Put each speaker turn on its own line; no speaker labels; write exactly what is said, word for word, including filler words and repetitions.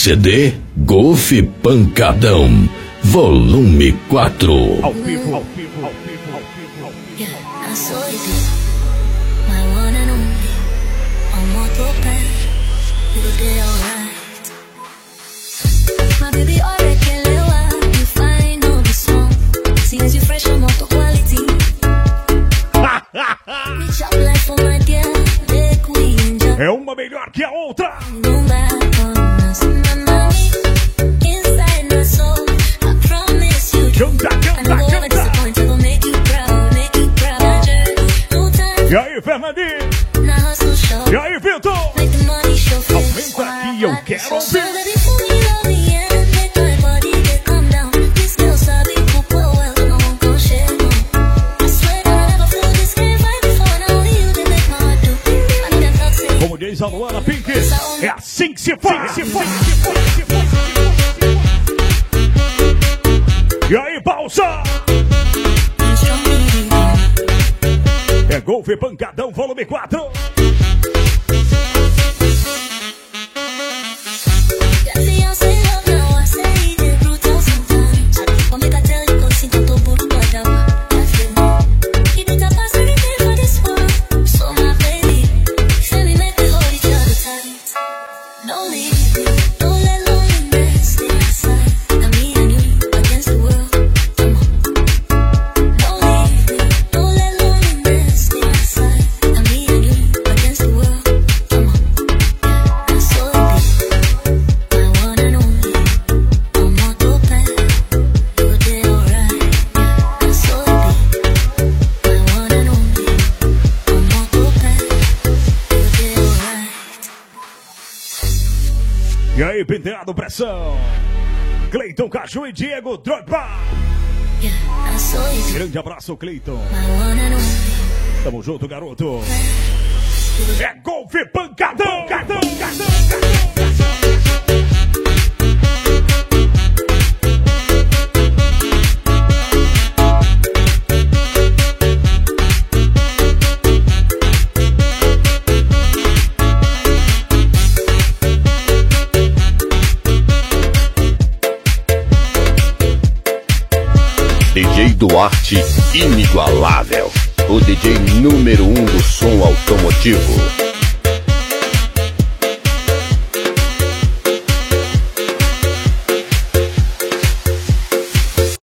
C D Golf Pancadão, volume quatro.
Ao vivo, ao vivo, ao vivo, ao vivo, ao vivo.
Yeah, I saw it. My one and only. On motoped, you did alright. My baby already can live. You find all the song. Seems you fresh on motor quality. Reach out life for my dear.
É uma melhor que a outra. Canta, canta, canta. E aí, Fernandinho? E aí, Vitor? Aumenta aqui, eu quero ouvir. Como diz a Luana Pink, é assim que se faz. E aí, Balsa? É Golf Pancadão, volume quatro. E aí, penteado, pressão. Cleiton Caju e Diego Drogba. Grande abraço, Cleiton. Tamo junto, garoto. É Golf Pancadão. Pancadão, pancadão,
D J Duarte, inigualável. O D J número um do som automotivo.